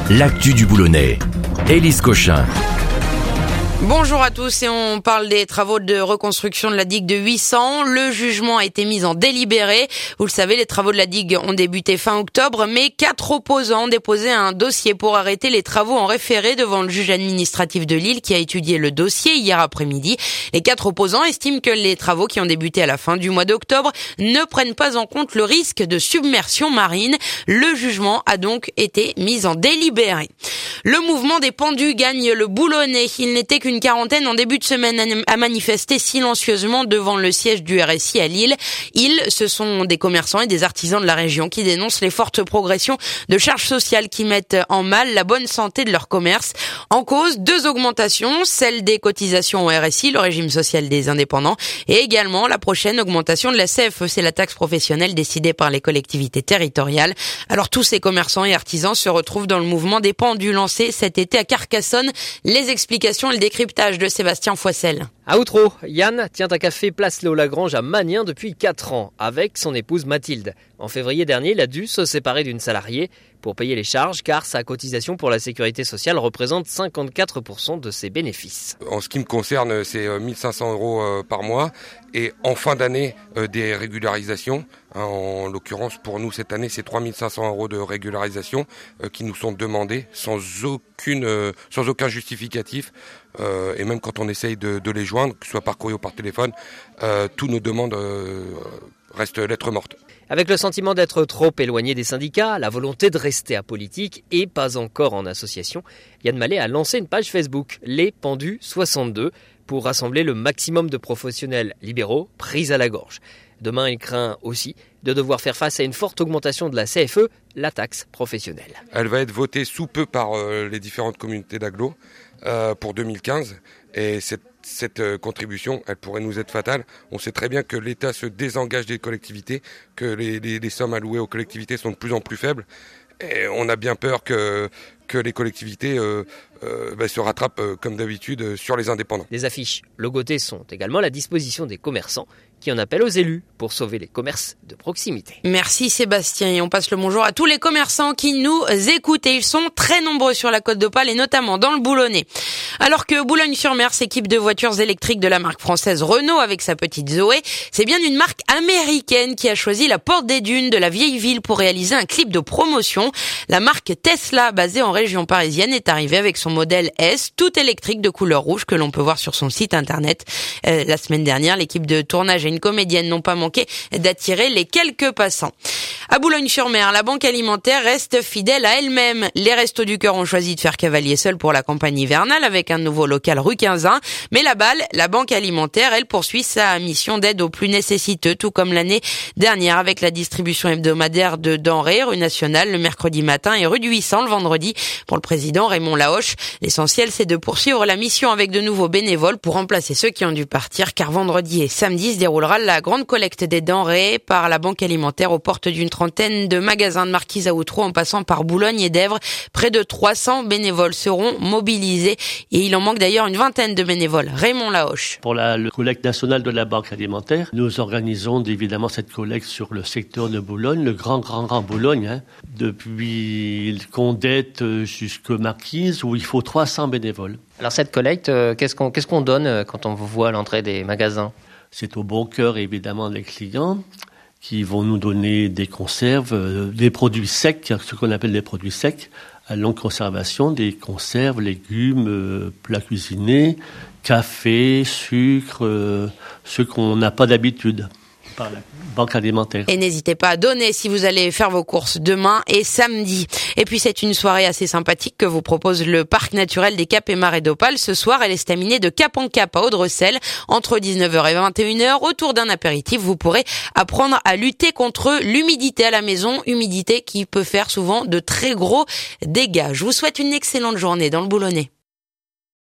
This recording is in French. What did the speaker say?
l'actu du Boulonnais. Élise Cochin. Bonjour à tous et on parle des travaux de reconstruction de la digue de 800. Le jugement a été mis en délibéré. Vous le savez, les travaux de la digue ont débuté fin octobre, mais 4 opposants ont déposé un dossier pour arrêter les travaux en référé devant le juge administratif de Lille qui a étudié le dossier hier après-midi. Les 4 opposants estiment que les travaux qui ont débuté à la fin du mois d'octobre ne prennent pas en compte le risque de submersion marine. Le jugement a donc été mis en délibéré. Le mouvement des pendus gagne le Boulonnais. Il n'était qu'une quarantaine en début de semaine à manifester silencieusement devant le siège du RSI à Lille. Ce sont des commerçants et des artisans de la région qui dénoncent les fortes progressions de charges sociales qui mettent en mal la bonne santé de leur commerce. En cause, 2 augmentations, celle des cotisations au RSI, le régime social des indépendants, et également la prochaine augmentation de la CFE, c'est la taxe professionnelle décidée par les collectivités territoriales. Alors tous ces commerçants et artisans se retrouvent dans le mouvement des pendus lancé cet été à Carcassonne. Les explications et le décryptage de Sébastien Foissel. À Outreau, Yann tient un café place Léo-Lagrange à Magnin depuis 4 ans avec son épouse Mathilde. En février dernier, il a dû se séparer d'une salariée pour payer les charges car sa cotisation pour la sécurité sociale représente 54% de ses bénéfices. En ce qui me concerne, c'est 1 500 € par mois et en fin d'année, des régularisations. En l'occurrence, pour nous, cette année, c'est 3 500 € de régularisation qui nous sont demandés sans aucun justificatif. Et même quand on essaye de les joindre, que ce soit par courrier ou par téléphone, toutes nos demandes restent lettres mortes. Avec le sentiment d'être trop éloigné des syndicats, la volonté de rester apolitique et pas encore en association, Yann Mallet a lancé une page Facebook, Les Pendus 62, pour rassembler le maximum de professionnels libéraux pris à la gorge. Demain, il craint aussi de devoir faire face à une forte augmentation de la CFE, la taxe professionnelle. Elle va être votée sous peu par les différentes communautés d'agglo pour 2015 et cette contribution, elle pourrait nous être fatale. On sait très bien que l'État se désengage des collectivités, que les sommes allouées aux collectivités sont de plus en plus faibles. Et on a bien peur que les collectivités se rattrapent comme d'habitude sur les indépendants. Les affiches logotées sont également à la disposition des commerçants qui en appellent aux élus pour sauver les commerces de proximité. Merci Sébastien et on passe le bonjour à tous les commerçants qui nous écoutent et ils sont très nombreux sur la Côte d'Opale et notamment dans le Boulonnais. Alors que Boulogne-sur-Mer s'équipe de voitures électriques de la marque française Renault avec sa petite Zoé, c'est bien une marque américaine qui a choisi la Porte des Dunes de la vieille ville pour réaliser un clip de promotion. La marque Tesla, basée en région parisienne, est arrivée avec son modèle S, tout électrique de couleur rouge que l'on peut voir sur son site internet. La semaine dernière, l'équipe de tournage et une comédienne n'ont pas manqué d'attirer les quelques passants. À Boulogne-sur-Mer, la banque alimentaire reste fidèle à elle-même. Les Restos du Cœur ont choisi de faire cavalier seul pour la campagne hivernale avec un nouveau local rue Quinzin. Mais la balle, la banque alimentaire, elle poursuit sa mission d'aide aux plus nécessiteux, tout comme l'année dernière avec la distribution hebdomadaire de denrées rue Nationale le mercredi matin et rue du 800 le vendredi. Pour le président Raymond Lahoche, l'essentiel c'est de poursuivre la mission avec de nouveaux bénévoles pour remplacer ceux qui ont dû partir car vendredi et samedi se déroulera la grande collecte des denrées par la banque alimentaire aux portes d'une trentaine de magasins de Marquise à Outreau en passant par Boulogne et d'Èvres. Près de 300 bénévoles seront mobilisés et il en manque d'ailleurs une vingtaine de bénévoles. Raymond Lahoche. Pour la collecte nationale de la banque alimentaire, nous organisons évidemment cette collecte sur le secteur de Boulogne, le grand Boulogne, depuis Condette jusqu'à Marquise où il faut 300 bénévoles. Alors cette collecte, qu'est-ce qu'on donne quand on vous voit à l'entrée des magasins ? C'est au bon cœur évidemment des clients qui vont nous donner des conserves, des produits secs, ce qu'on appelle des produits secs, à longue conservation, des conserves, légumes, plats cuisinés, café, sucre, ce qu'on n'a pas d'habitude par la banque alimentaire. Et n'hésitez pas à donner si vous allez faire vos courses demain et samedi. Et puis c'est une soirée assez sympathique que vous propose le parc naturel des Caps et Marais d'Opale. Ce soir, elle est estaminée de Cap en Cap à Audrecel. Entre 19h et 21h, autour d'un apéritif, vous pourrez apprendre à lutter contre l'humidité à la maison. Humidité qui peut faire souvent de très gros dégâts. Je vous souhaite une excellente journée dans le Boulonnais.